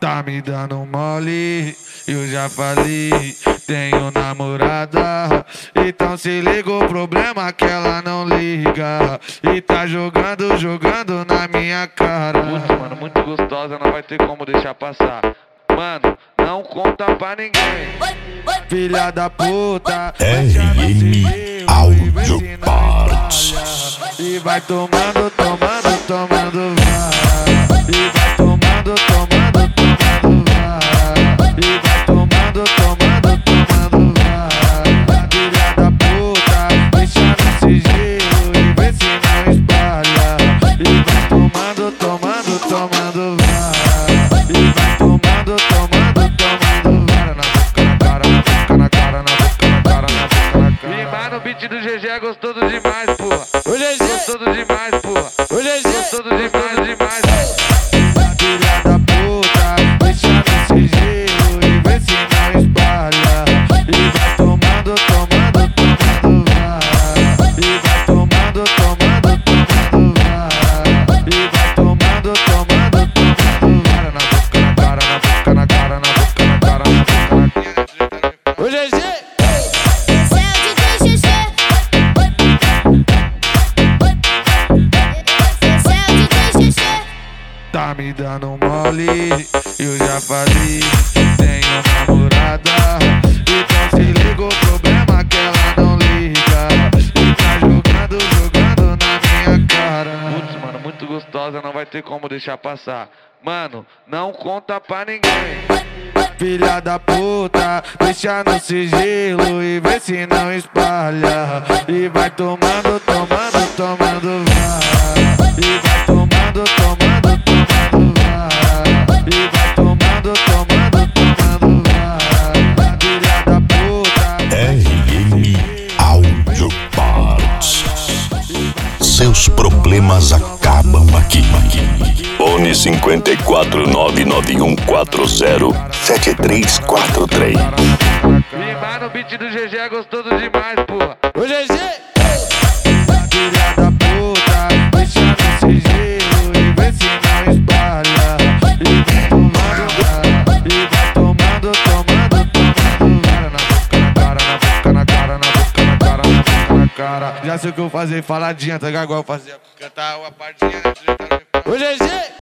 Tá me dando mole, eu já falei, tenho namorada. Então se liga o problema que ela não liga e tá jogando na minha cara. Putz, mano, muito gostosa, não vai ter como deixar passar. Mano, não conta pra ninguém. Filha da puta, RM Audio Parts. e vai tomando, vai. E vai tomando, vai. E vai tomando, vai. Filha da puta, deixa no sigilo e vê se não espalha. E vai tomando, vai. E vai tomando, na cara, na boca. Rimar no beat do GG é gostoso demais, porra. O GG, Gostoso demais, porra. o GG, Gostoso demais, demais. filha da puta, deixa no sigilo e vê se não espalha. E vai tomando, vai. E vai tomando, vai. E vai tomando, vai. Na cara, o GG. Tá me dando mole, eu já falei, tenho namorada. Então se liga o problema que ela não liga e tá jogando na minha cara. Putz, mano, muito gostosa, não vai ter como deixar passar. Mano, não conta pra ninguém. Filha da puta, deixa no sigilo e vê se não espalha. E vai tomando, vai. E vai tomando, vai. E vai tomando, vai. Filha da puta, RM Audio Parts. Seus problemas acabam aqui. Fone 54 99140 7343. Rimar no beat do GG é gostoso demais, porra. o GG. Filha da puta, deixa no sigilo e vê se não espalha. E vai tomando, na cara. Já sei o que eu vou fazer, faladinha, tá ligado? Igual eu fazia, cantar uma partinha, né? O GG!